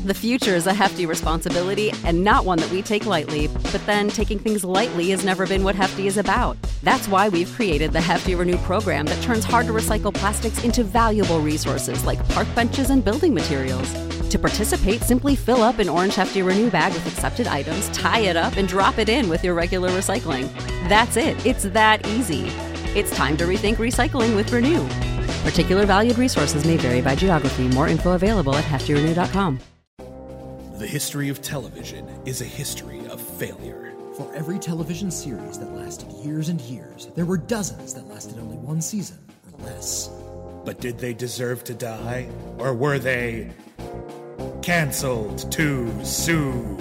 The future is a hefty responsibility and not one that we take lightly, but then taking things lightly has never been what Hefty is about. That's why we've created the Hefty Renew program that turns hard-to-recycle plastics into valuable resources like park benches and building materials. To participate, simply fill up an orange Hefty Renew bag with accepted items, tie it up, and drop it in with your regular recycling. That's it. It's that easy. It's time to rethink recycling with Renew. Particular valued resources may vary by geography. More info available at heftyrenew.com. The history of television is a history of failure. For every television series that lasted years and years, there were dozens that lasted only one season or less. But did they deserve to die? Or were they canceled too soon?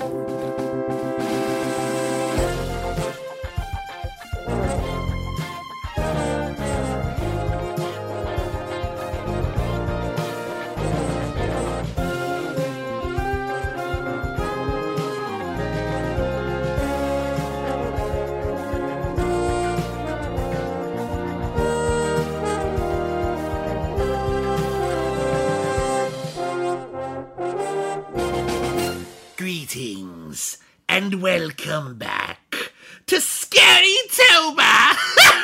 Greetings, and welcome back to Scary-tober!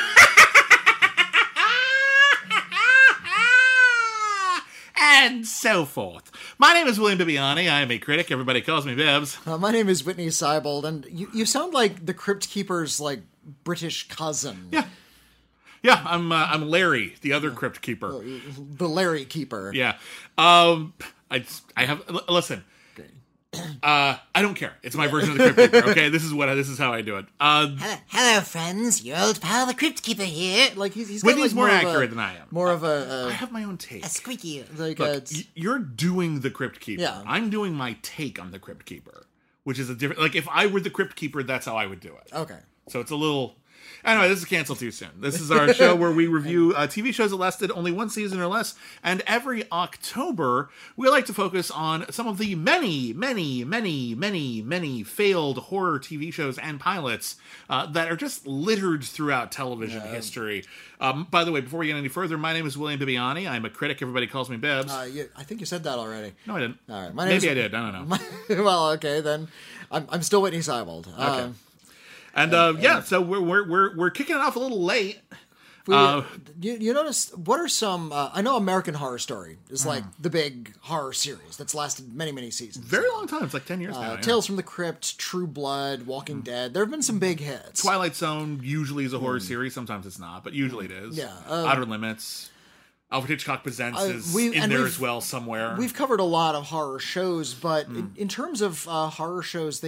And so forth. My name is William Bibiani. I am a critic. Everybody calls me Bibbs. My name is Whitney Seibold, and you sound like the Crypt Keeper's, British cousin. Yeah. Yeah, I'm Larry, the other Crypt Keeper. The Larry Keeper. Yeah. I have... Listen... I don't care. It's my version of the Crypt Keeper. Okay, this is how I do it. Hello, friends. Your old pal, the Crypt Keeper here. He's Whitney's more accurate than I am. More of I have my own take. A squeaky. Look, you're doing the Crypt Keeper. Yeah. I'm doing my take on the Crypt Keeper, which is a different. If I were the Crypt Keeper, that's how I would do it. Okay. So it's a little. Anyway, this is Cancel Too Soon. This is our show where we review TV shows that lasted only one season or less. And every October, we like to focus on some of the many failed horror TV shows and pilots that are just littered throughout television history. By the way, before we get any further, my name is William Bibiani. I'm a critic. Everybody calls me Bibbs. I think you said that already. No, I didn't. All right. Maybe I did. I don't know. Well, okay, then. I'm still Whitney Seibold. Okay. And so we're kicking it off a little late. You notice, what are some... I know American Horror Story is the big horror series that's lasted many, many seasons. Very long time. It's 10 years now. Tales from the Crypt, True Blood, Walking Dead. There have been some big hits. Twilight Zone usually is a horror series. Sometimes it's not, but usually it is. Yeah. Outer Limits. Alfred Hitchcock Presents is in there as well somewhere. We've covered a lot of horror shows, but in terms of horror shows,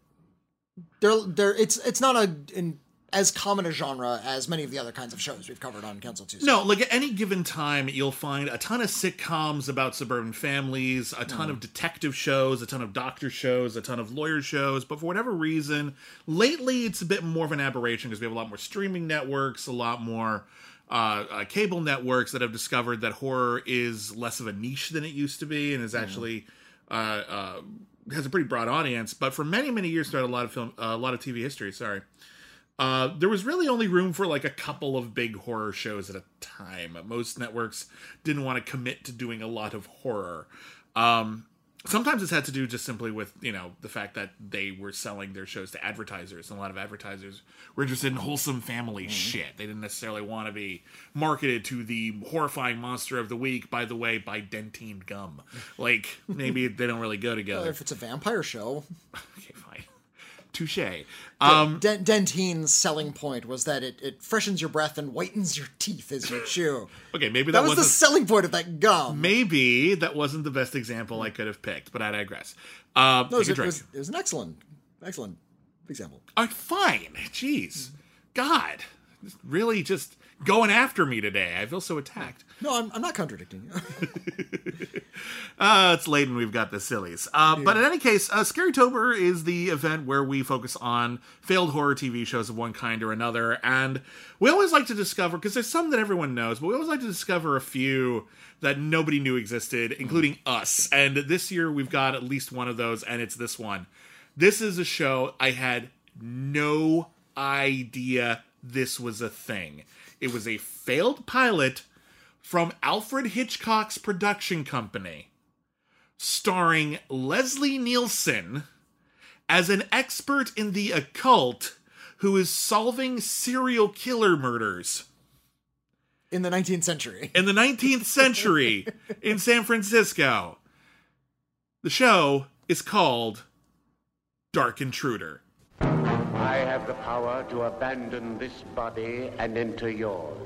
it's not as common a genre as many of the other kinds of shows we've covered on Cancel Tuesday. No, at any given time, you'll find a ton of sitcoms about suburban families, a ton of detective shows, a ton of doctor shows, a ton of lawyer shows, but for whatever reason, lately it's a bit more of an aberration because we have a lot more streaming networks, a lot more cable networks that have discovered that horror is less of a niche than it used to be and is actually... has a pretty broad audience, but for many, many years throughout a lot of TV history, there was really only room for a couple of big horror shows at a time. Most networks didn't want to commit to doing a lot of horror. Sometimes it's had to do just simply with, the fact that they were selling their shows to advertisers, and a lot of advertisers were interested in wholesome family shit. They didn't necessarily want to be marketed to the horrifying monster of the week, by the way, by Dentyne gum. Maybe they don't really go together. Well, if it's a vampire show. Okay, fine. Touché. Dentyne's selling point was that it freshens your breath and whitens your teeth as you chew. Okay, maybe that was the selling point of that gum. Maybe that wasn't the best example I could have picked, but I digress. No, it was an excellent example. Fine. Jeez. God. Really just going after me today. I feel so attacked. No, I'm not contradicting you. It's late and we've got the sillies. But in any case, Scarytober is the event where we focus on failed horror TV shows of one kind or another. And we always like to discover, because there's some that everyone knows, but we always like to discover a few that nobody knew existed, including us. And this year we've got at least one of those, and it's this one. This is a show I had no idea this was a thing. It was a failed pilot from Alfred Hitchcock's production company, starring Leslie Nielsen as an expert in the occult who is solving serial killer murders. In the 19th century. In the 19th century in San Francisco. The show is called Dark Intruder. I have the power to abandon this body and enter yours.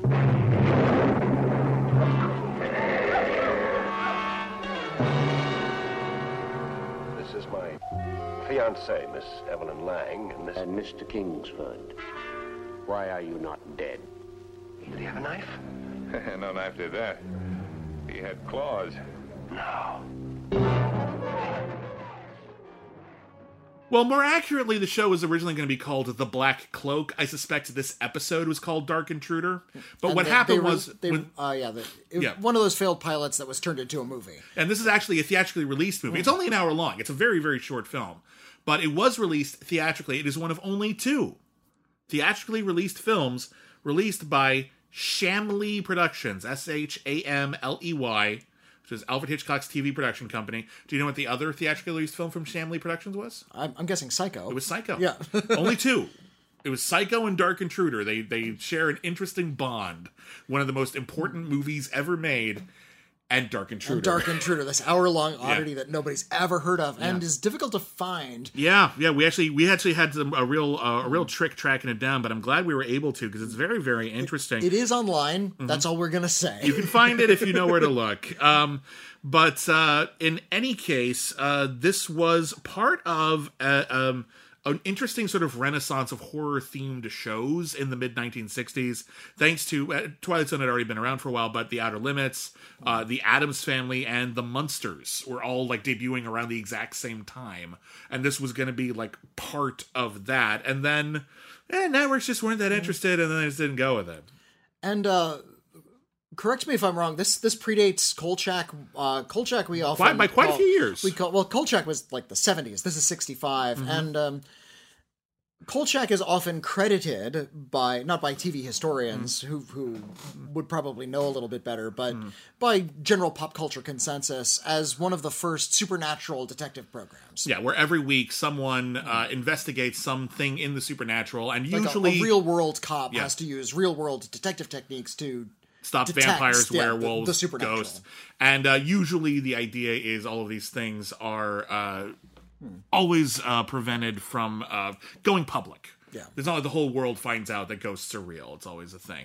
This is my fiancée, Miss Evelyn Lang, and this... And Mr. Kingsford, why are you not dead? Did he have a knife? No knife did that. He had claws. No. Well, more accurately, the show was originally going to be called The Black Cloak. I suspect this episode was called Dark Intruder. But And what happened was... one of those failed pilots that was turned into a movie. And this is actually a theatrically released movie. It's only an hour long. It's a very, very short film. But it was released theatrically. It is one of only 2 theatrically released films released by Shamley Productions. Shamley, which is Alfred Hitchcock's TV production company. Do you know what the other theatrically released film from Shamley Productions was? I'm guessing Psycho. It was Psycho. Yeah. Only 2. It was Psycho and Dark Intruder. They share an interesting bond. One of the most important movies ever made. And Dark Intruder. And Dark Intruder, this hour-long oddity Yeah. that nobody's ever heard of and is difficult to find. Yeah. We actually had a real trick tracking it down, but I'm glad we were able to because it's very, very interesting. It is online. That's all we're going to say. You can find it if you know where to look. But in any case, this was part of an interesting sort of renaissance of horror-themed shows in the mid-1960s, thanks to Twilight Zone had already been around for a while, but The Outer Limits, The Addams Family, and The Munsters were all like debuting around the exact same time, and this was going to be like part of that. And then networks just weren't that interested, and then they just didn't go with it. And correct me if I'm wrong. This predates Kolchak. Kolchak we often by quite a few years. Kolchak was like the 70s. This is 65, and Kolchak is often credited by not by TV historians who would probably know a little bit better, but by general pop culture consensus as one of the first supernatural detective programs. Yeah, where every week someone investigates something in the supernatural, and Like usually a real world cop has to use real world detective techniques to stop detect, vampires, yeah, werewolves, the supernatural. ghosts. And usually the idea is all of these things are always prevented from going public. Yeah. It's not like the whole world finds out that ghosts are real. It's always a thing.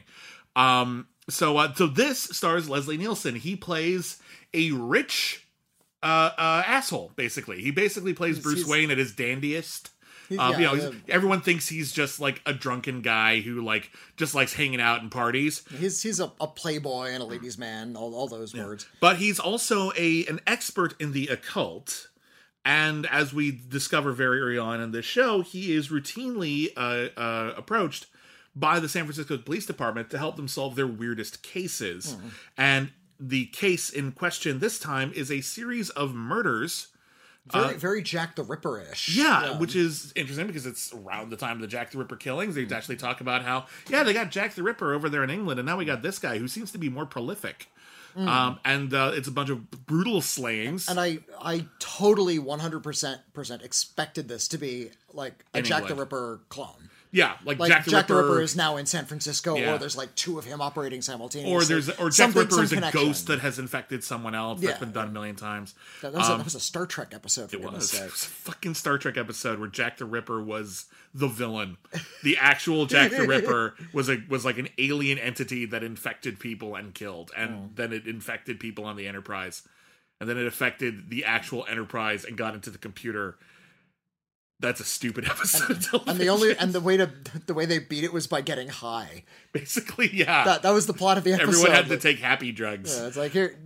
So this stars Leslie Nielsen. He plays a rich asshole, basically. He basically plays Bruce Wayne at his dandiest. Everyone thinks he's just like a drunken guy who like just likes hanging out and parties. He's a playboy and a ladies' man, all those words. But he's also an expert in the occult. And as we discover very early on in this show, he is routinely approached by the San Francisco Police Department to help them solve their weirdest cases. And the case in question this time is a series of murders. Very Jack the Ripper-ish. Yeah, which is interesting because it's around the time of the Jack the Ripper killings. They actually talk about how, they got Jack the Ripper over there in England, and now we got this guy who seems to be more prolific. And it's a bunch of brutal slayings. And I totally 100% expected this to be like a Jack the Ripper clone. Yeah, like Jack the Ripper is now in San Francisco, or there's like 2 of him operating simultaneously. Or Jack the Ripper is a ghost that has infected someone else. That's been done a million times. That was a Star Trek episode. It was a fucking Star Trek episode where Jack the Ripper was the villain. The actual Jack the Ripper was like an alien entity that infected people and killed, and then it infected people on the Enterprise, and then it affected the actual Enterprise and got into the computer. That's a stupid episode of television. And the way they beat it was by getting high. Basically, yeah. That was the plot of the episode. Everyone had to take happy drugs. Yeah, it's like here.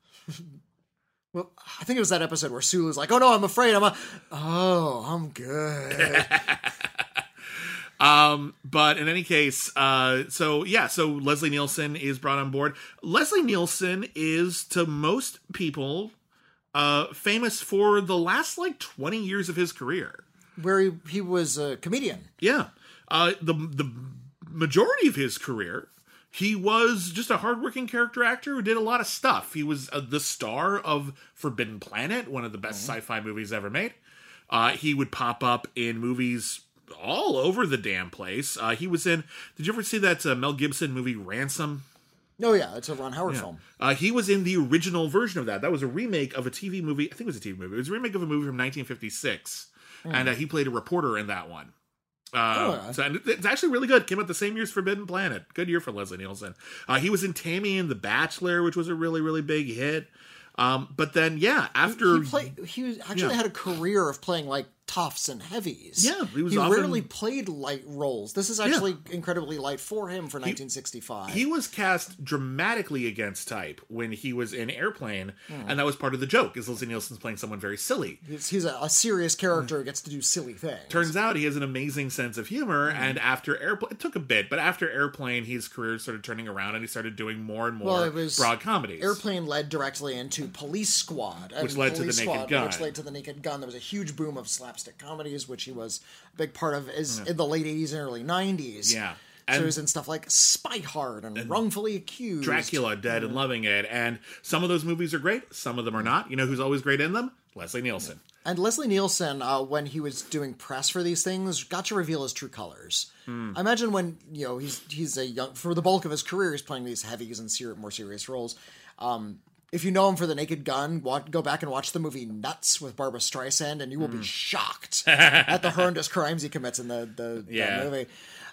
Well, I think it was that episode where Sulu's like, "Oh no, I'm afraid. I'm good." But in any case, so Leslie Nielsen is brought on board. Leslie Nielsen is, to most people, famous for the last like 20 years of his career. Where he was a comedian. Yeah. The majority of his career He was just a hardworking character actor who did a lot of stuff. He was the star of Forbidden Planet, one of the best sci-fi movies ever made. He would pop up in movies all over the damn place. He was in... Did you ever see that Mel Gibson movie, Ransom? Oh, yeah, it's a Ron Howard film. He was in the original version of that. That was a remake of a TV movie. I think it was a TV movie. It was a remake of a movie from 1956. And he played a reporter in that one. So it's actually really good. Came out the same year as Forbidden Planet. Good year for Leslie Nielsen. He was in Tammy and the Bachelor, which was a really, really big hit. But then, after... He actually had a career of playing, like, toughs and heavies. Yeah, he rarely played light roles. This is actually incredibly light for him for 1965. He was cast dramatically against type when he was in Airplane, and that was part of the joke, is Leslie Nielsen's playing someone very silly. He's a serious character who gets to do silly things. Turns out he has an amazing sense of humor, and after Airplane... It took a bit, but after Airplane, his career started turning around, and he started doing more and more broad comedies. Airplane led directly into Police Squad. Which led to The Naked Gun. Which led to The Naked Gun. There was a huge boom of slapstick comedies, which he was a big part of in the late 80s and early 90s. Yeah. So he was in stuff like Spy Hard and Wrongfully Accused. Dracula, Dead and Loving It. And some of those movies are great. Some of them are not. You know who's always great in them? Leslie Nielsen. And Leslie Nielsen, when he was doing press for these things, got to reveal his true colors. I imagine when, he's a young... For the bulk of his career, he's playing these heavies and more serious roles. If you know him for The Naked Gun, go back and watch the movie Nuts with Barbra Streisand, and you will be shocked at the horrendous crimes he commits in the movie.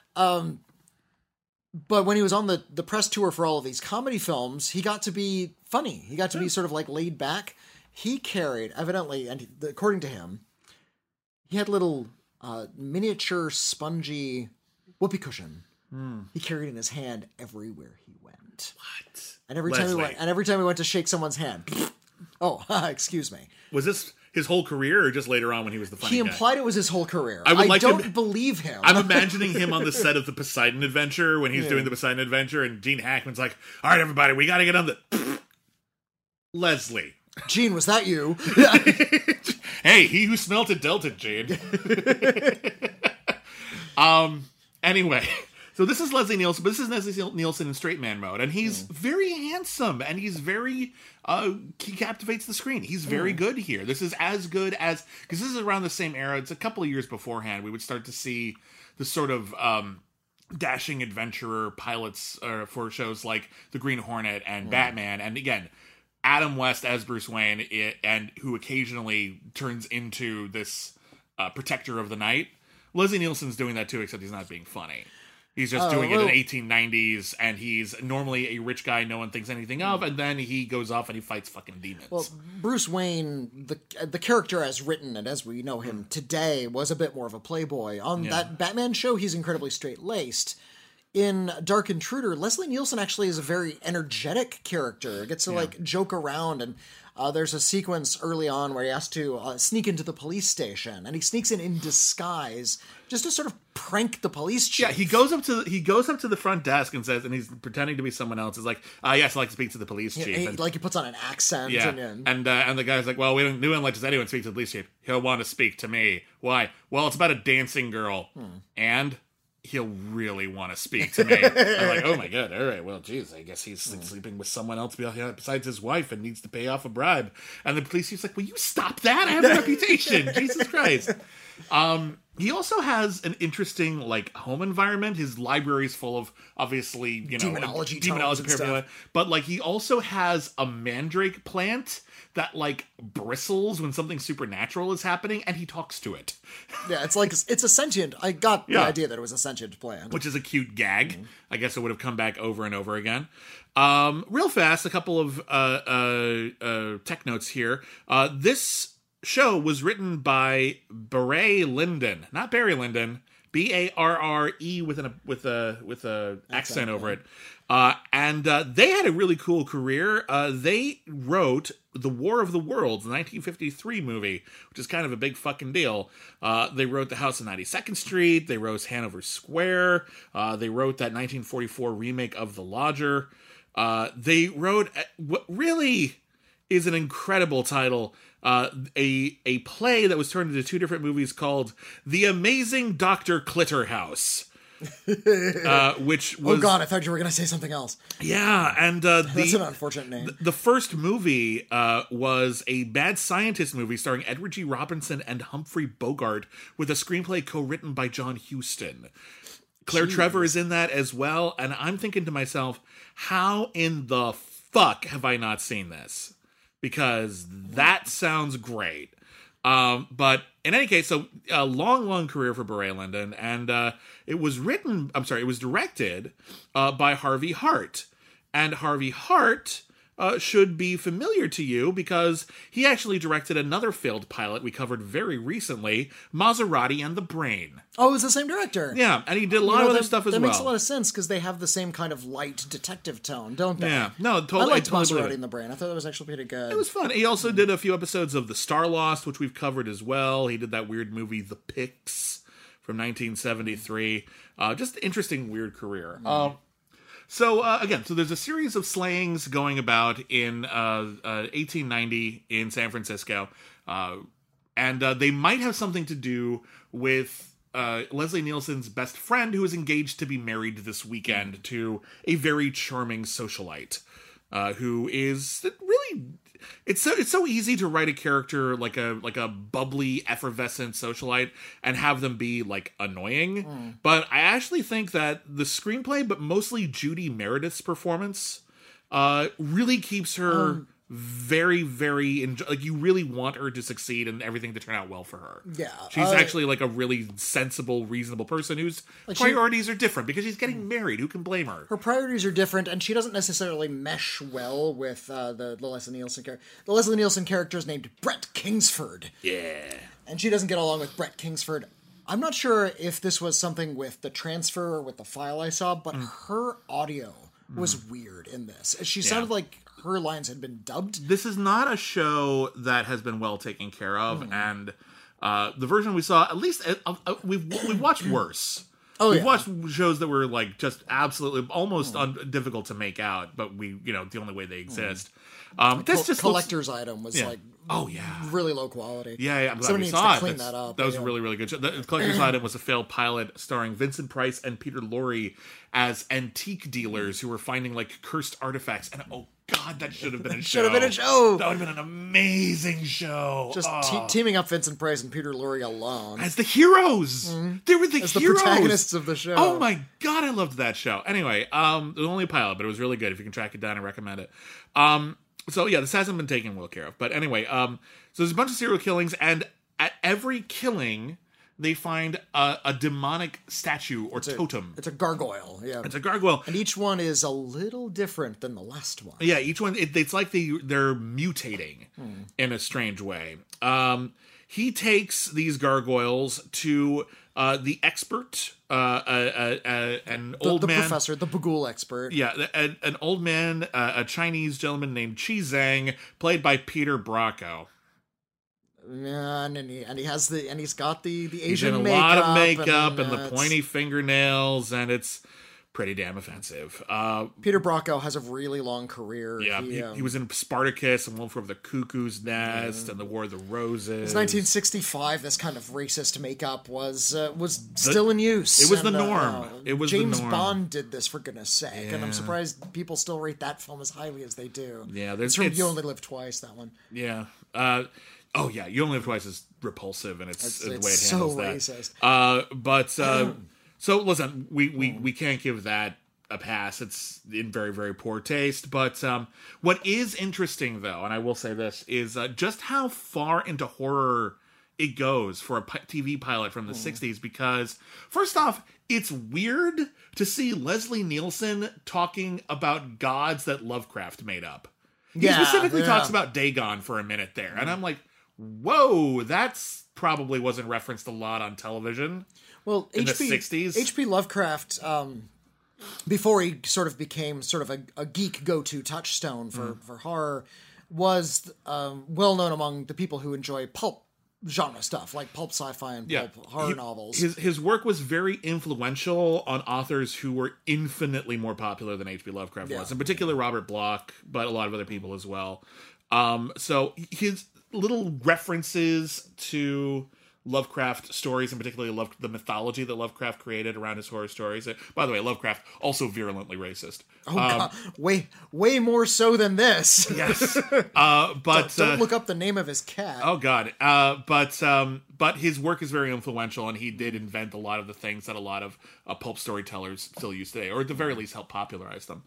But when he was on the press tour for all of these comedy films, he got to be funny. He got to be sort of like laid back. He carried, evidently, and according to him, he had little miniature spongy whoopee cushion. He carried in his hand everywhere he went. What? And every time he went to shake someone's hand, excuse me. Was this his whole career, or just later on when he was the funny guy? He implied it was his whole career. I don't believe him. I'm imagining him on the set of the Poseidon Adventure when he's doing the Poseidon Adventure, and Gene Hackman's like, "All right, everybody, we got to get on the." Leslie. Gene, was that you? Hey, he who smelt it dealt it, Gene. Anyway. So this is Leslie Nielsen, but this is Leslie Nielsen in straight man mode, and he's very handsome, and he's very, he captivates the screen. He's very good here. This is as good as, because this is around the same era, it's a couple of years beforehand, we would start to see the sort of dashing adventurer pilots for shows like The Green Hornet and Batman, and again, Adam West as Bruce Wayne, and who occasionally turns into this protector of the night. Leslie Nielsen's doing that too, except he's not being funny. He's just doing it in the 1890s, and he's normally a rich guy no one thinks anything of, and then he goes off and he fights fucking demons. Well, Bruce Wayne, the character as written and as we know him today, was a bit more of a playboy. On that Batman show, he's incredibly straight-laced. In Dark Intruder, Leslie Nielsen actually is a very energetic character. He gets to, joke around, and there's a sequence early on where he has to sneak into the police station, and he sneaks in disguise just to sort of prank the police chief. Yeah, he goes up to the front desk and says, and he's pretending to be someone else. He's like, yes, I'd like to speak to the police chief. He puts on an accent. Yeah, and the guy's like, well, we don't let anyone speak to the police chief. He'll want to speak to me. Why? Well, it's about a dancing girl. And he'll really want to speak to me. I'm like, oh my god, all right, well, geez, I guess he's sleeping with someone else besides his wife and needs to pay off a bribe. And the police chief's like, will you stop that? I have a reputation. Jesus Christ. He also has an interesting, home environment. His library's full of, obviously, demonology paraphernalia. But, he also has a mandrake plant that, bristles when something supernatural is happening, and he talks to it. Yeah, it's a sentient. I got the idea that it was a sentient plant. Which is a cute gag. I guess it would have come back over and over again. Real fast, a couple of tech notes here. This show was written by Barry Lyndon, not Barry Lyndon, Barre with a accent over it. And they had a really cool career. They wrote The War of the Worlds, the 1953 movie, which is kind of a big fucking deal. They wrote The House on 92nd Street. They wrote Hanover Square. They wrote that 1944 remake of The Lodger. They wrote what really is an incredible title, a play that was turned into two different movies called The Amazing Dr. Clitterhouse, which was... Oh God, I thought you were going to say something else. Yeah, and That's an unfortunate name. The first movie was a Mad Scientist movie starring Edward G. Robinson and Humphrey Bogart, with a screenplay co-written by John Huston. Claire Trevor is in that as well, and I'm thinking to myself, how in the fuck have I not seen this? Because that sounds great. But in any case, so a long career for Barry Lyndon, and it was directed by Harvey Hart. And Harvey Hart should be familiar to you because he actually directed another failed pilot we covered very recently, Maserati and the Brain. Oh, it's the same director. Yeah, and he did a lot of other stuff as well. That makes a lot of sense because they have the same kind of light detective tone, don't they? Yeah, no, totally. I liked totally Maserati and the Brain. I thought that was actually pretty good. It was fun. He also did a few episodes of The Star Lost, which we've covered as well. He did that weird movie, The Pix, from 1973. Just interesting, weird career. So there's a series of slayings going about in 1890 in San Francisco, and they might have something to do with Leslie Nielsen's best friend, who is engaged to be married this weekend to a very charming socialite, who is really... It's so easy to write a character like a bubbly, effervescent socialite and have them be like annoying. But I actually think that the screenplay, but mostly Judy Meredith's performance, really keeps her very, very like you really want her to succeed and everything to turn out well for her. Yeah, she's actually like a really sensible, reasonable person whose priorities are different because she's getting married. Who can blame her? Her priorities are different, and she doesn't necessarily mesh well with the Leslie Nielsen character. The Leslie Nielsen character is named Brett Kingsford. Yeah, and she doesn't get along with Brett Kingsford. I'm not sure if this was something with the transfer or with the file I saw, but her audio was weird in this. She sounded like her lines had been dubbed. This is not a show that has been well taken care of, and the version we saw, at least we've watched worse. We've watched shows that were like just absolutely almost difficult to make out, but the only way they exist. This just collector's item was like really low quality. Yeah, I'm glad Somebody we saw it. clean that up. That was a really, really good show. The collector's item was a failed pilot starring Vincent Price and Peter Lorre as antique dealers who were finding like cursed artifacts. And oh God, that should have been a show. Should have been a show. That would have been an amazing show. Just teaming up Vincent Price and Peter Lorre alone as the heroes. They were the as heroes. the protagonists of the show. Oh my God, I loved that show. Anyway, it was only a pilot, but it was really good. If you can track it down, I recommend it. So yeah, this hasn't been taken well care of. But anyway, so there's a bunch of serial killings, and at every killing, they find a demonic statue or totem. It's a gargoyle. Yeah, it's a gargoyle, and each one is a little different than the last one. Yeah, each one it's like they're mutating in a strange way. He takes these gargoyles to the expert, an old man, the professor, the Bagul expert. Yeah, an old man, a Chinese gentleman named Chi Zhang, played by Peter Bracco. Yeah, and he's got the Asian he's in a makeup, lot of makeup and the pointy fingernails, and it's pretty damn offensive. Peter Bracco has a really long career. Yeah, he was in Spartacus and Wolf of the Cuckoo's Nest and the War of the Roses. It was 1965. This kind of racist makeup was still in use. It was the norm. It was James the norm. Bond did this, for goodness sake, and I'm surprised people still rate that film as highly as they do. Yeah, it's from You Only Live Twice. That one. Yeah. Oh yeah, You Only Live Twice is repulsive, and it's the way it handles that. So racist. But so listen, we can't give that a pass. It's in very, very poor taste. But what is interesting, though, and I will say this, is just how far into horror it goes for a TV pilot from the 60s. Because first off, it's weird to see Leslie Nielsen talking about gods that Lovecraft made up. He specifically talks about Dagon for a minute there, and I'm like, whoa, that's probably wasn't referenced a lot on television. Well, in the 60s. H.P. Lovecraft, before he sort of became sort of a geek go-to touchstone for horror, was well known among the people who enjoy pulp genre stuff, like pulp sci-fi and pulp horror novels. His work was very influential on authors who were infinitely more popular than H.P. Lovecraft was. In particular, Robert Bloch, but a lot of other people as well. So his little references to Lovecraft stories, and particularly the mythology that Lovecraft created around his horror stories. By the way, Lovecraft also virulently racist. Oh God, way more so than this. Yes, but don't look up the name of his cat. Oh God, but his work is very influential, and he did invent a lot of the things that a lot of pulp storytellers still use today, or at the very least help popularize them.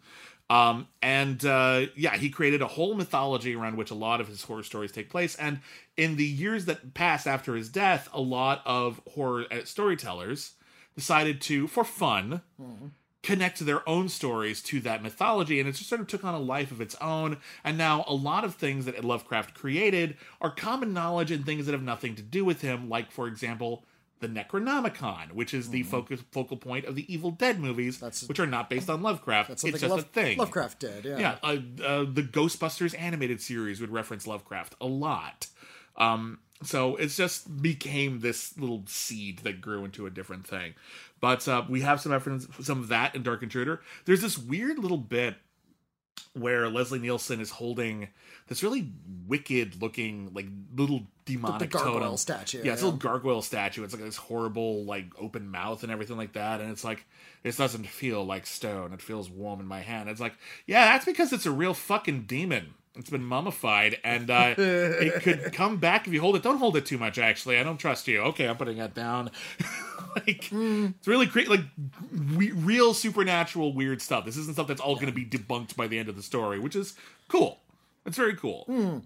He created a whole mythology around which a lot of his horror stories take place. And in the years that passed after his death, a lot of horror storytellers decided to, for fun, connect their own stories to that mythology. And it just sort of took on a life of its own. And now a lot of things that Lovecraft created are common knowledge and things that have nothing to do with him. Like, for example, the Necronomicon, which is the focal point of the Evil Dead movies, which are not based on Lovecraft. It's just a thing. Lovecraft did, yeah. Yeah, the Ghostbusters animated series would reference Lovecraft a lot. So it just became this little seed that grew into a different thing. But we have some of that in Dark Intruder. There's this weird little bit where Leslie Nielsen is holding this really wicked looking, like, little demonic the gargoyle totem statue. Yeah, it's a little gargoyle statue. It's like this horrible, like, open mouth and everything like that. And it's like, this doesn't feel like stone. It feels warm in my hand. It's like, yeah, that's because it's a real fucking demon. It's been mummified, and it could come back if you hold it. Don't hold it too much, actually. I don't trust you. Okay, I'm putting that down. It's really real supernatural weird stuff. This isn't stuff that's all going to be debunked by the end of the story, which is cool. It's very cool.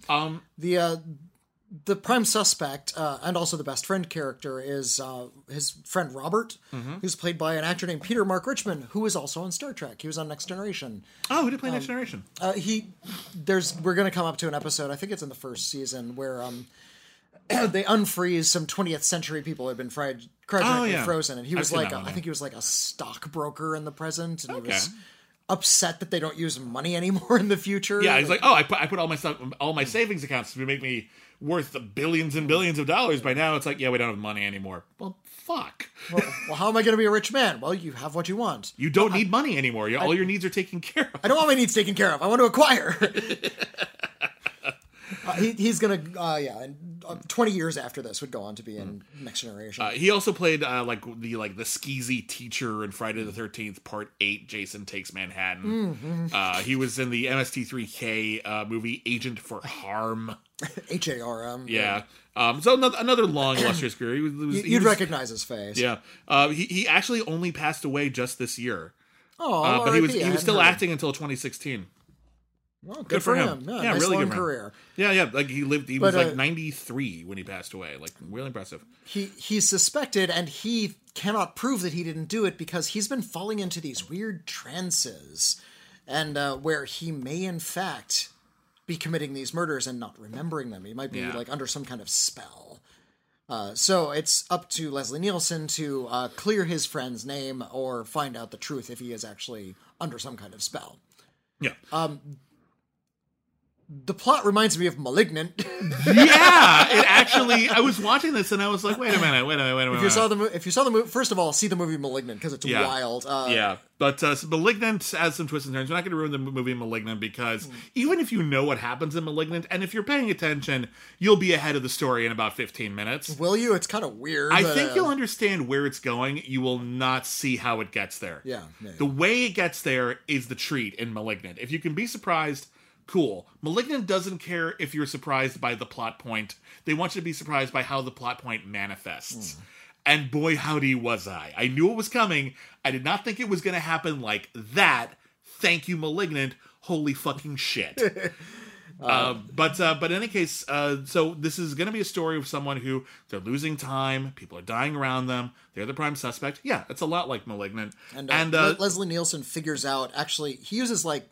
The prime suspect, and also the best friend character, is his friend Robert, who's played by an actor named Peter Mark Richmond, who is also on Star Trek. He was on Next Generation. Oh, who did play Next Generation? We're going to come up to an episode, I think it's in the first season, where they unfreeze some 20th century people who had been cryogenically frozen, and he was I think he was like a stockbroker in the present, and he was upset that they don't use money anymore in the future. Yeah, he's like, I put all my savings accounts to make me worth billions and billions of dollars. By now, it's like, yeah, we don't have money anymore. Well, fuck. Well, how am I going to be a rich man? Well, you have what you want. You don't need money anymore. All your needs are taken care of. I don't want my needs taken care of. I want to acquire. He's gonna, 20 years after this would go on to be in Next Generation. He also played the skeezy teacher in Friday the 13th Part 8, Jason Takes Manhattan. He was in the MST3K movie Agent for Harm. HARM. Yeah. So another long, illustrious career. You'd recognize his face. Yeah. He actually only passed away just this year. Oh, but he was still acting until 2016. Well, good for him. Yeah, nice really long good career. Yeah. Like he was like 93 when he passed away. Like, really impressive. He's suspected, and he cannot prove that he didn't do it because he's been falling into these weird trances, and where he may in fact be committing these murders and not remembering them. He might be like under some kind of spell. So it's up to Leslie Nielsen to clear his friend's name or find out the truth if he is actually under some kind of spell. Yeah. The plot reminds me of Malignant. Yeah, it actually. I was watching this and I was like, wait a minute. If you saw the movie, first of all, see the movie Malignant because it's wild. But Malignant has some twists and turns. We're not going to ruin the movie Malignant because even if you know what happens in Malignant, and if you're paying attention, you'll be ahead of the story in about 15 minutes. Will you? It's kind of weird. I think you'll understand where it's going. You will not see how it gets there. Yeah. The way it gets there is the treat in Malignant. If you can be surprised, cool. Malignant doesn't care if you're surprised by the plot point. They want you to be surprised by how the plot point manifests. And boy, howdy was I. I knew it was coming. I did not think it was going to happen like that. Thank you, Malignant. Holy fucking shit. But in any case, so this is going to be a story of someone who they're losing time. People are dying around them. They're the prime suspect. Yeah, it's a lot like Malignant. And Leslie Nielsen figures out, actually, he uses like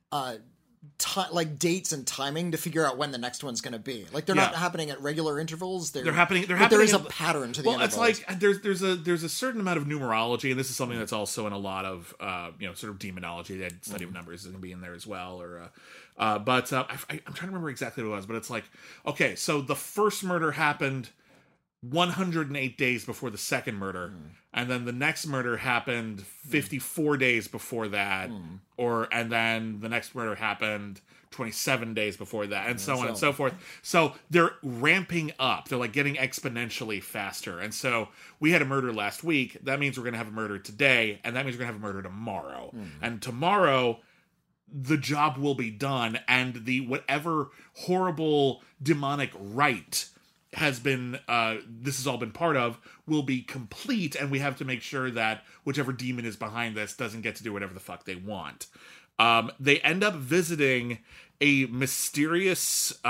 dates and timing to figure out when the next one's going to be. Like they're not happening at regular intervals. They're happening. But there is a pattern to the intervals. Well, it's like there's a certain amount of numerology, and this is something that's also in a lot of sort of demonology. That study of numbers is going to be in there as well. I'm trying to remember exactly what it was, but it's like, okay, so the first murder happened 108 days before the second murder, and then the next murder happened 54 days before that, and then the next murder happened 27 days before that, and so on and so forth. So they're ramping up. They're like getting exponentially faster. And so we had a murder last week. That means we're going to have a murder today, and that means we're going to have a murder tomorrow. And tomorrow, the job will be done, and the whatever horrible demonic rite has been this has all been part of will be complete, and we have to make sure that whichever demon is behind this doesn't get to do whatever the fuck they want. They end up visiting a mysterious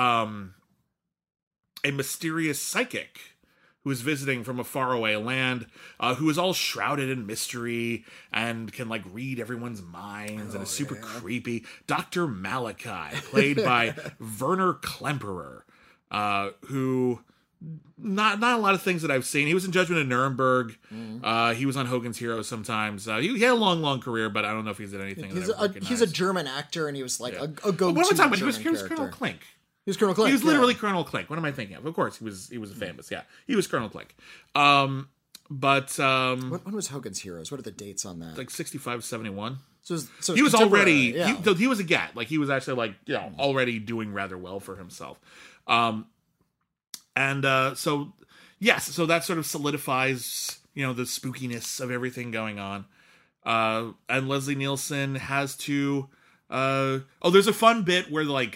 psychic who is visiting from a faraway land, who is all shrouded in mystery and can like read everyone's minds and is super creepy. Dr. Malachi, played by Werner Klemperer, who not a lot of things that I've seen. He was in Judgment of Nuremberg. He was on Hogan's Heroes sometimes. He had a long career, but I don't know if he's in anything. He's a German actor, and he was like a go-to. What am I talking about? He was German Colonel Klink. He was Colonel Klink. He was literally Colonel Klink. What am I thinking of? Of course, he was famous. Yeah, he was Colonel Klink. When was Hogan's Heroes? What are the dates on that? Like 65, 71. So he was already yeah. he was a gat. Like he was actually like already doing rather well for himself. So that sort of solidifies the spookiness of everything going on. And Leslie Nielsen has to there's a fun bit where like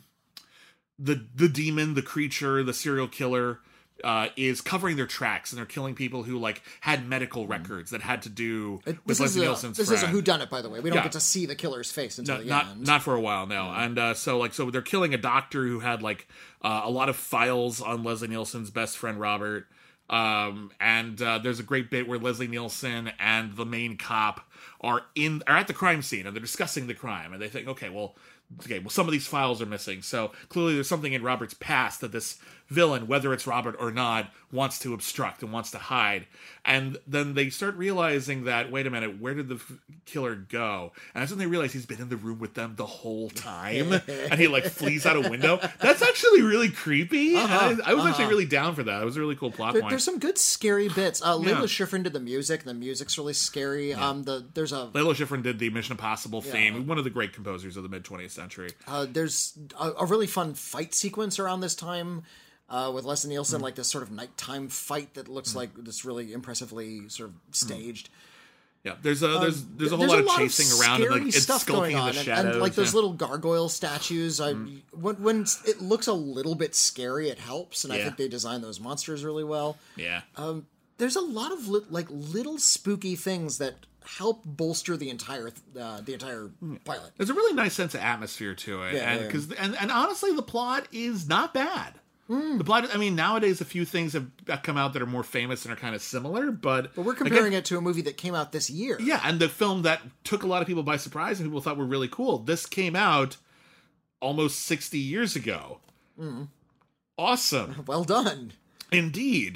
the demon, the creature, the serial killer is covering their tracks, and they're killing people who like had medical records that had to do with Leslie Nielsen's friend. This is a whodunit, by the way. We don't get to see the killer's face until the end. Not for a while, no. And so they're killing a doctor who had like a lot of files on Leslie Nielsen's best friend Robert. There's a great bit where Leslie Nielsen and the main cop are at the crime scene, and they're discussing the crime, and they think, okay, well, some of these files are missing. So clearly there's something in Robert's past that this villain, whether it's Robert or not, wants to obstruct and wants to hide. And then they start realizing that, wait a minute, where did the killer go? And that's when they realize he's been in the room with them the whole time. And he like flees out a window. That's actually really creepy. I was actually really down for that. It was a really cool plot point. There's some good scary bits. Layla Schifrin did the music, and the music's really scary. Yeah. Layla Schifrin did the Mission Impossible theme. One of the great composers of the mid-20th century. There's a really fun fight sequence around this time. With Leslie Nielsen, like this sort of nighttime fight that looks like this really impressively sort of staged. Yeah, there's a whole lot of chasing around and like it's skulking in the shadows. And like those little gargoyle statues. When it looks a little bit scary, it helps, and I think they designed those monsters really well. Yeah. There's a lot of little spooky things that help bolster the entire pilot. There's a really nice sense of atmosphere to it, and honestly, the plot is not bad. The plot, I mean, nowadays a few things have come out that are more famous and are kind of similar, but we're comparing it to a movie that came out this year. Yeah, and the film that took a lot of people by surprise and people thought were really cool. This came out almost 60 years ago. Awesome. Well done. Indeed.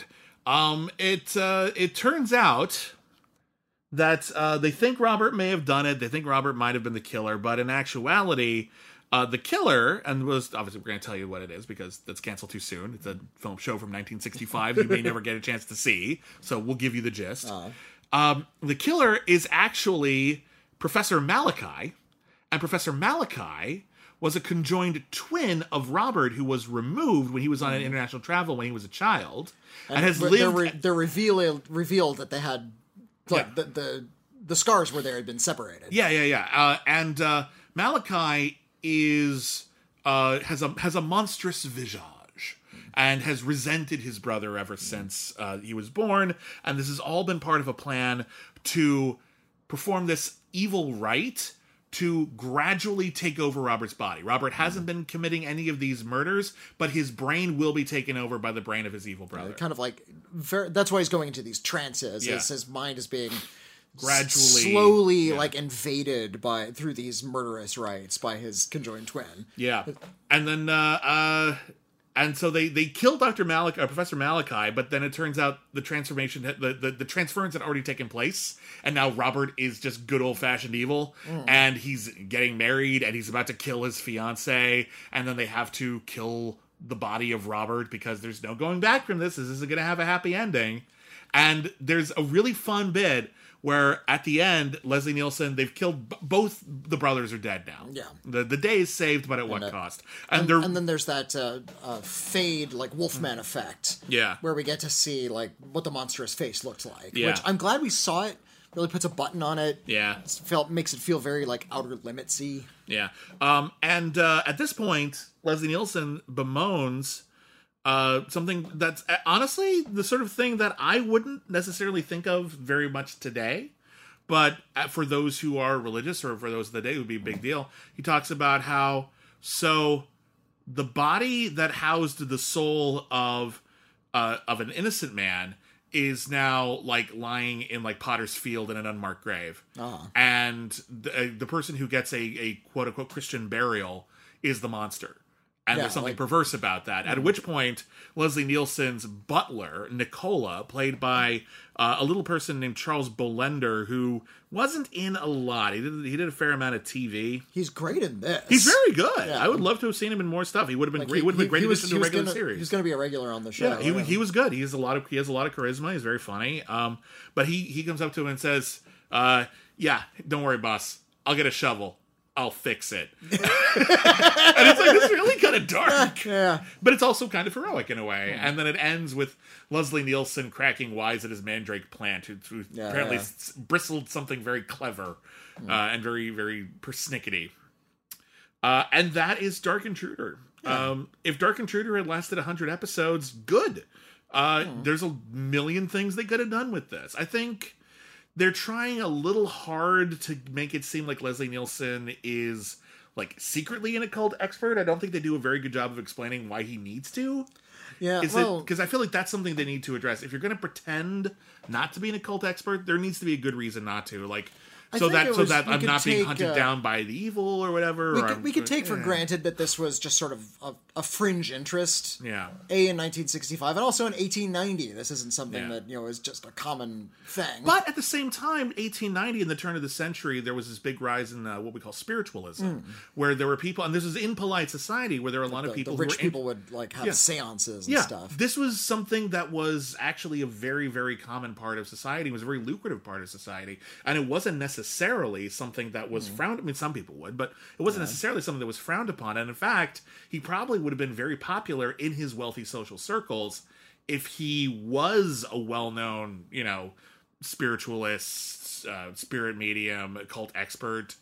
It turns out that they think Robert may have done it. They think Robert might have been the killer, but in actuality, the killer, and obviously we're going to tell you what it is because that's canceled too soon. It's a film show from 1965 you may never get a chance to see, so we'll give you the gist. The killer is actually Professor Malachi, and Professor Malachi was a conjoined twin of Robert, who was removed when he was on an international travel when he was a child, and has lived. They're revealed that they had the scars where they had been separated. Yeah. And Malachi is has a monstrous visage and has resented his brother ever since he was born, and this has all been part of a plan to perform this evil rite to gradually take over Robert's body. Robert hasn't been committing any of these murders, but his brain will be taken over by the brain of his evil brother. Kind of like that's why he's going into these trances. Yeah. His mind is being slowly like invaded through these murderous rites by his conjoined twin. Yeah. And then and so they kill Professor Malachi, but then it turns out the transformation the transference had already taken place, and now Robert is just good old fashioned evil, and he's getting married and he's about to kill his fiance, and then they have to kill the body of Robert because there's no going back from this. This isn't going to have a happy ending. And there's a really fun bit where at the end, Leslie Nielsen, they've killed both the brothers are dead now. Yeah. The day is saved, but at what cost? And then there's that fade, like, Wolfman effect. Yeah. Where we get to see, like, what the monstrous face looked like. Yeah. Which I'm glad we saw it. Really puts a button on it. Yeah. Makes it feel very, like, Outer Limits-y. Yeah. And at this point, Leslie Nielsen bemoans something that's honestly the sort of thing that I wouldn't necessarily think of very much today. But for those who are religious, or for those of the day, it would be a big deal. He talks about how, so the body that housed the soul of an innocent man is now, like, lying in, like, Potter's Field in an unmarked grave. And the person who gets a quote-unquote Christian burial is the monster. And there's something perverse about that. At which point, Leslie Nielsen's butler, Nicola, played by a little person named Charles Bolender, who wasn't in a lot. He did a fair amount of TV. He's great in this. He's very good. Yeah. I would love to have seen him in more stuff. He would have been great. He would have been great addition to a regular series. He's going to be a regular on the show. Yeah, he was good. He has a lot of charisma. He's very funny. But he comes up to him and says, "Yeah, don't worry, boss. I'll get a shovel. I'll fix it." And it's like, it's really kind of dark. Yeah. But it's also kind of heroic in a way. And then it ends with Leslie Nielsen cracking wise at his mandrake plant, who apparently bristled something very clever and very, very persnickety. And that is Dark Intruder. If Dark Intruder had lasted 100 episodes, good. There's a million things they could have done with this. I think they're trying a little hard to make it seem like Leslie Nielsen is, like, secretly an occult expert. I don't think they do a very good job of explaining why he needs to. Yeah, Because I feel like that's something they need to address. If you're going to pretend not to be an occult expert, there needs to be a good reason not to. Like, so that I'm not being hunted down by the evil or whatever. We could take for granted that this was just sort of a fringe interest. Yeah. In 1965 and also in 1890. This isn't something that, is just a common thing. But at the same time, 1890, in the turn of the century, there was this big rise in what we call spiritualism, where there were people, and this was in polite society, where there were a lot of people the rich people would, like, have seances and stuff. This was something that was actually a very, very common part of society. It was a very lucrative part of society. And it wasn't necessarily something that was frowned. I mean, some people would, but it wasn't necessarily something that was frowned upon. And in fact, he probably would have been very popular in his wealthy social circles if he was a well-known, spiritualist, spirit medium, occult expert.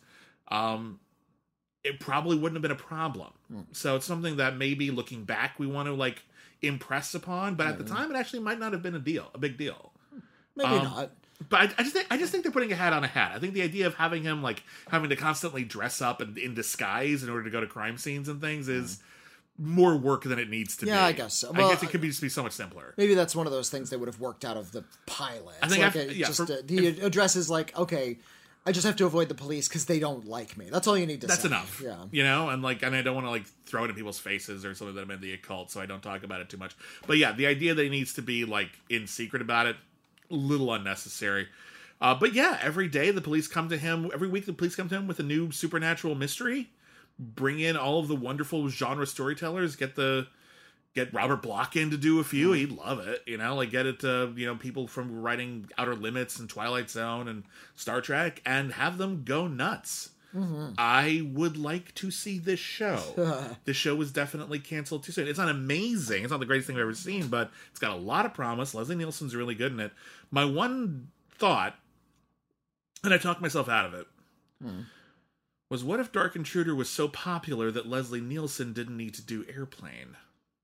It probably wouldn't have been a problem. So it's something that maybe looking back, we want to, like, impress upon. But at the time, it actually might not have been a big deal. Maybe not. But I just think they're putting a hat on a hat. I think the idea of having him, like, having to constantly dress up in disguise in order to go to crime scenes and things is more work than it needs to be. Yeah, I guess so. Well, I guess it could just be so much simpler. Maybe that's one of those things they would have worked out of the pilot. I think he addresses, like, okay, I just have to avoid the police because they don't like me. That's all you need to say. That's enough. Yeah. And I don't want to, like, throw it in people's faces or something that I'm in the occult, so I don't talk about it too much. But yeah, the idea that he needs to be, like, in secret about it, a little unnecessary. But yeah, every day the police come to him. Every week the police come to him with a new supernatural mystery. Bring in all of the wonderful genre storytellers. Get Robert Bloch in to do a few. He'd love it. Get it. People from writing Outer Limits and Twilight Zone and Star Trek, and have them go nuts. I would like to see this show. This show was definitely canceled too soon. It's not amazing. It's not the greatest thing I've ever seen, but it's got a lot of promise. Leslie Nielsen's really good in it. My one thought, and I talked myself out of it, was what if Dark Intruder was so popular that Leslie Nielsen didn't need to do Airplane?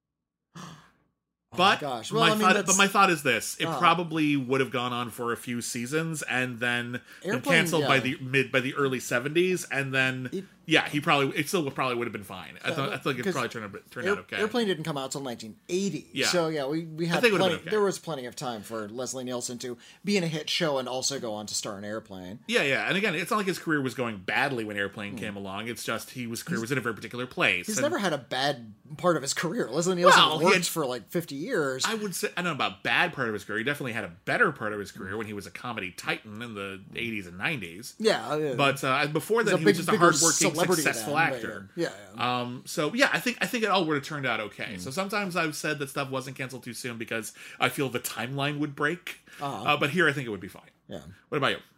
But my thought is this: it probably would have gone on for a few seasons and then been canceled by the early 70s, and then it still would have been fine. I think it probably turned out okay. Airplane didn't come out till 1980. Yeah. So we had there was plenty of time for Leslie Nielsen to be in a hit show and also go on to star in Airplane. Yeah. And again, it's not like his career was going badly when Airplane came along. It's just his career was in a very particular place. He's never had a bad part of his career. Leslie Nielsen worked for like 50 years. I would say, I don't know about bad part of his career. He definitely had a better part of his career when he was a comedy titan in the 80s and 90s. Yeah. But before that, he was just a hardworking celebrity successful then, but actor. yeah. So yeah, I think it all would have turned out okay. So sometimes I've said that stuff wasn't canceled too soon because I feel the timeline would break. But here I think it would be fine. Yeah. What about you?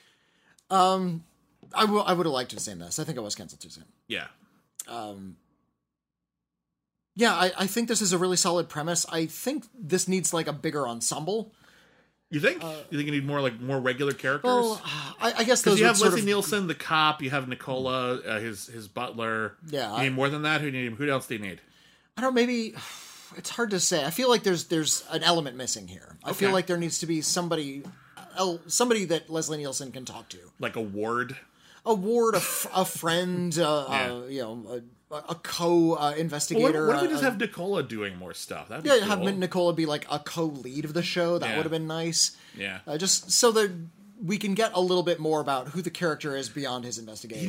I would have liked to have seen this. I think it was canceled too soon. Yeah. Yeah, I think this is a really solid premise. I think this needs like a bigger ensemble. You think? You think you need more regular characters? Well, I guess those you would have sort Leslie of, Nielsen, the cop. You have Nicola, his butler. Yeah, You need more than that. Who else do you need? I don't know, maybe it's hard to say. I feel like there's an element missing here. I feel like there needs to be somebody that Leslie Nielsen can talk to. Like a ward? A ward, a friend, a co-investigator. What if we just have Nicola doing more stuff? That'd be Yeah, cool. have Nicola be like a co-lead of the show. That would have been nice. Yeah. Just so that we can get a little bit more about who the character is beyond his investigation.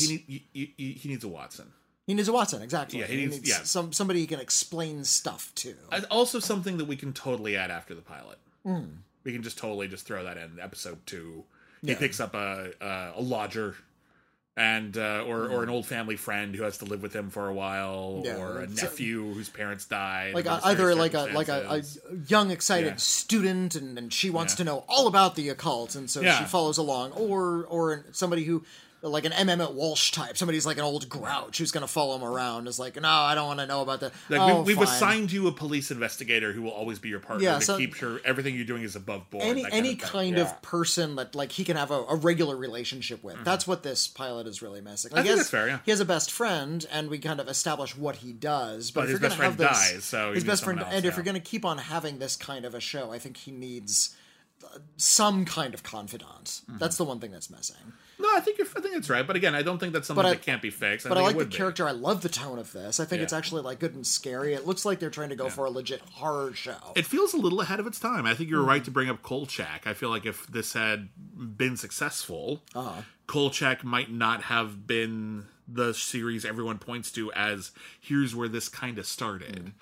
He needs a Watson. He needs a Watson, exactly. Yeah, he needs somebody he can explain stuff to. Also something that we can totally add after the pilot. We can just throw that in episode 2. He picks up a lodger and or an old family friend who has to live with him for a while, or a nephew whose parents died. Like either like a young excited student and she wants to know all about the occult, and so she follows along, or somebody who, like an Emmett Walsh type. Somebody's like an old grouch who's going to follow him around. Is like, no, I don't want to know about that. Like we've assigned you a police investigator who will always be your partner to keep sure everything you're doing is above board. Any kind of person that like he can have a regular relationship with. That's what this pilot is really missing. I think that's fair. Yeah, he has a best friend, and we kind of establish what he does. But his best friend dies, so his best friend. And if you're going to keep on having this kind of a show, I think he needs some kind of confidant. That's the one thing that's missing. No, I think it's right. But again, I don't think that's something that can't be fixed. But I like the character. I love the tone of this. I think it's actually like good and scary. It looks like they're trying to go for a legit horror show. It feels a little ahead of its time. I think you're right to bring up Kolchak. I feel like if this had been successful, Kolchak might not have been the series everyone points to as here's where this kind of started.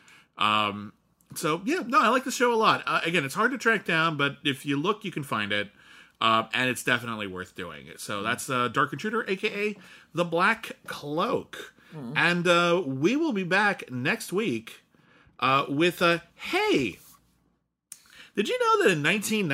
So yeah, no, I like the show a lot. Again, it's hard to track down, but if you look, you can find it. And it's definitely worth doing. So that's Dark Intruder, a.k.a. The Black Cloak. And we will be back next week with hey, did you know that in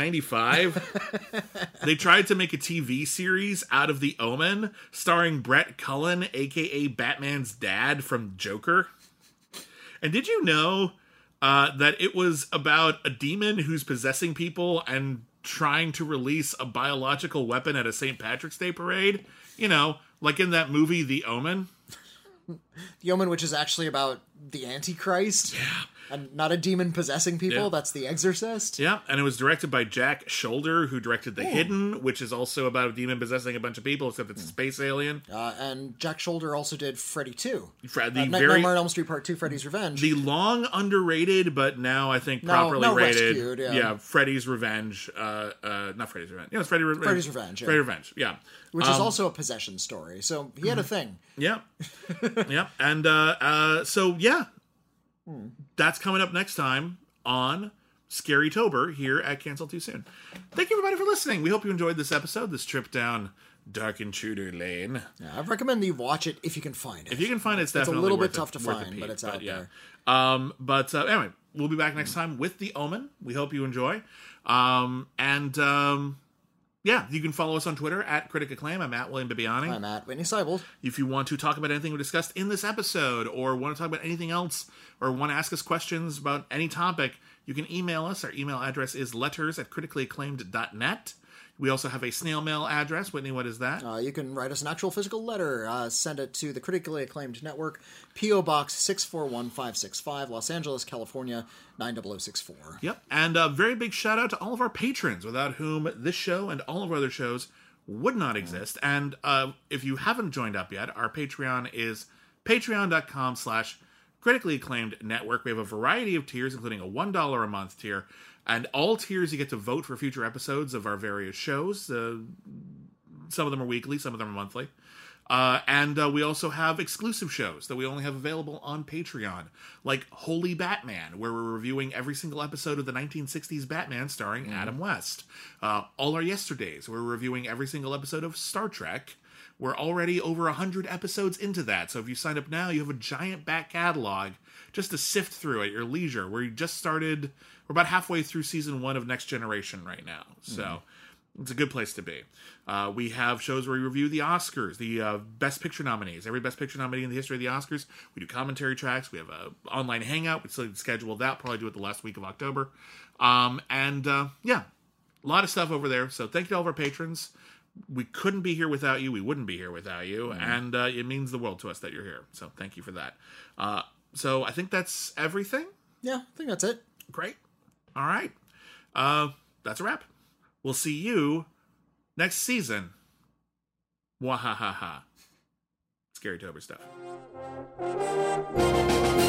1995 they tried to make a TV series out of The Omen starring Brett Cullen, a.k.a. Batman's dad from Joker? And did you know that it was about a demon who's possessing people and trying to release a biological weapon at a St. Patrick's Day parade? You know, like in that movie, The Omen. The Omen, which is actually about the Antichrist. Yeah. And not a demon possessing people. That's The Exorcist. Yeah, and it was directed by Jack Shoulder, who directed The Hidden, which is also about a demon possessing a bunch of people, except it's a space alien. And Jack Shoulder also did Freddy 2. Nightmare on Elm Street Part 2, Freddy's Revenge. The long underrated, but now I think properly rated. Rescued, Freddy's Revenge. Not Freddy's Revenge. Yeah, it's Freddy's Revenge. Yeah. Freddy's Revenge, yeah. Which is also a possession story. So he had a thing. Yeah. Yeah. And so, yeah. That's coming up next time on Scarytober here at Cancel Too Soon. Thank you, everybody, for listening. We hope you enjoyed this episode, this trip down Dark Intruder Lane. Yeah, I recommend that you watch it if you can find it. If you can find it, it's definitely a little worth bit tough to find, but it's out there. Anyway, we'll be back next time with The Omen. We hope you enjoy. Yeah, you can follow us on Twitter at Critic Acclaim. I'm at William Bibiani. I'm at Whitney Seibold. If you want to talk about anything we discussed in this episode, or want to talk about anything else, or want to ask us questions about any topic, you can email us. Our email address is letters@criticallyacclaimed.net. We also have a snail mail address. Whitney, what is that? You can write us an actual physical letter. Send it to the Critically Acclaimed Network, P.O. Box 641565, Los Angeles, California, 90064. Yep. And a very big shout out to all of our patrons, without whom this show and all of our other shows would not exist. And if you haven't joined up yet, our Patreon is patreon.com/Critically Acclaimed Network. We have a variety of tiers, including a $1 a month tier. And all tiers, you get to vote for future episodes of our various shows. Some of them are weekly, some of them are monthly. And we also have exclusive shows that we only have available on Patreon, like Holy Batman, where we're reviewing every single episode of the 1960s Batman starring Adam West. All Our Yesterdays, where we're reviewing every single episode of Star Trek, We're already over 100 episodes into that, so if you sign up now, you have a giant back catalog just to sift through at your leisure. We're about halfway through season 1 of Next Generation right now, so it's a good place to be. We have shows where we review the Oscars, the Best Picture nominees, every Best Picture nominee in the history of the Oscars. We do commentary tracks. We have an online hangout. We still schedule that, probably do it the last week of October. Yeah, a lot of stuff over there, so thank you to all of our patrons. We couldn't be here without you. We wouldn't be here without you. And it means the world to us that you're here. So thank you for that. So I think that's everything. Yeah, I think that's it. Great. All right. That's a wrap. We'll see you next season. Wahahaha. Scary Tober stuff.